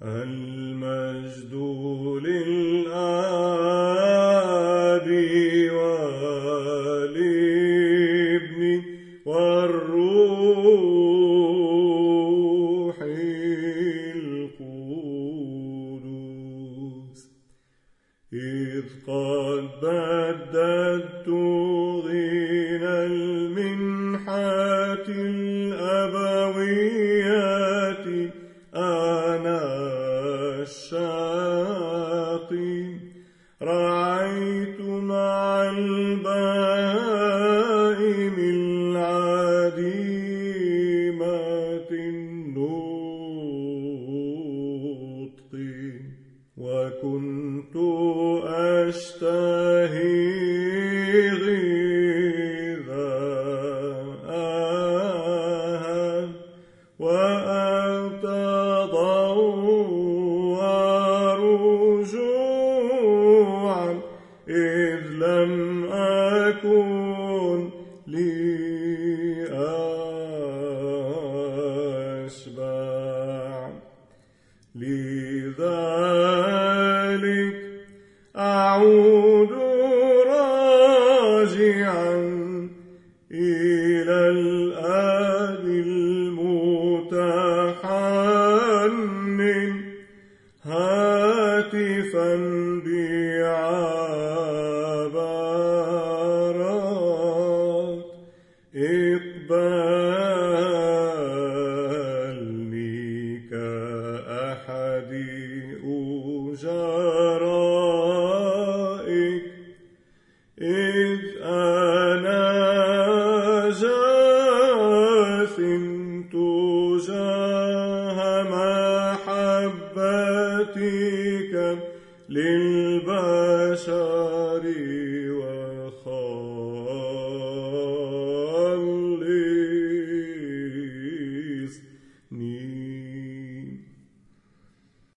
المجد للآب والابن والروح القدس، إذ قد بددت غنى المنحة الأبوية أنا الشاقي، رعيت مع البهائم العديمة النطق، وكنت أشتهي غذاءها وأتضوّر جوعا إذ لم أكن لي أشبع، لذلك أعود راجعا إلى الآب المتحنن، هاتفا بعبارات اقبلني كأحد أجرائك، إذ أنا جاث تجاه محبتك للبشر